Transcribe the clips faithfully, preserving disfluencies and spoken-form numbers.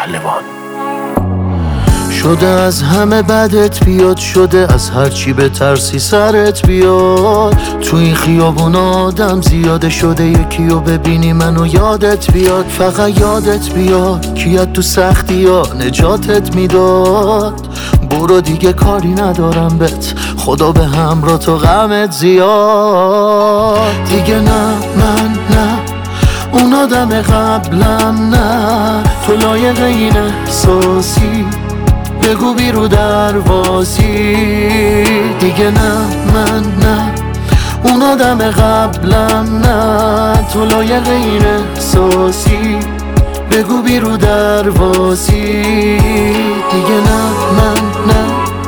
پهلوان. شده از همه بدت بیاد، شده از هرچی به ترسی سرت بیاد. تو این خیابون آدم زیاده، شده یکیو ببینی منو یادت بیاد. فقط یادت بیاد کیت تو سختی ها نجاتت میداد. برو دیگه کاری ندارم بهت، خدا به همراه تو غمت زیاد. دیگه نه من نه اون آدم قبلم، نه تو لایق این احساسی، بگو بی رو درواسی. دیگه نه من نه اون آدم قبلم، نه تو لایق این احساسی، بگو بی رو درواسی. دیگه نه من نه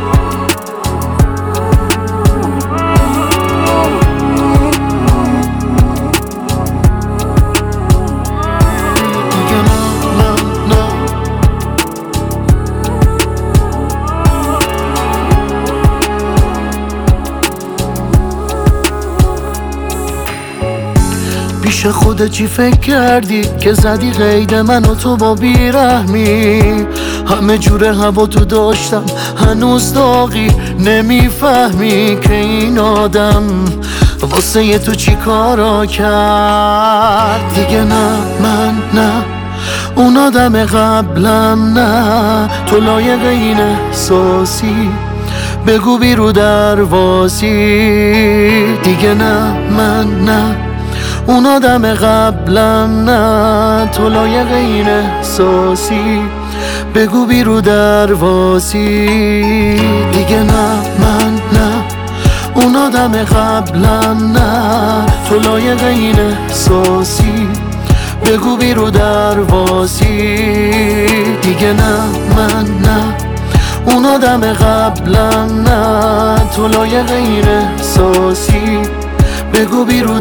پیش خودت چی فکر کردی که زدی قید من و تو با بیرحمی؟ همه جور هوا تو داشتم هنوز داغی، نمیفهمی که این آدم واسه تو چی کارا کرد. دیگه نه من نه اون آدم قبلم، نه تو لایق این احساسی، بگو بی رو درواسی. دیگه نه من نه اون آدم قبلم، نه تو لایق این احساسی، بگو بی رو درواسی. دیگه نه من نه اون آدم قبلم، نه تو لایق این احساسی، بگو بی رو درواسی. دیگه نه من نه اون آدم قبلم، نه تو لایق این احساسی، بگو بی رو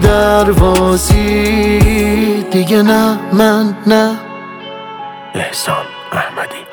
درواسی. دیگه نه من نه. احسان احمدی.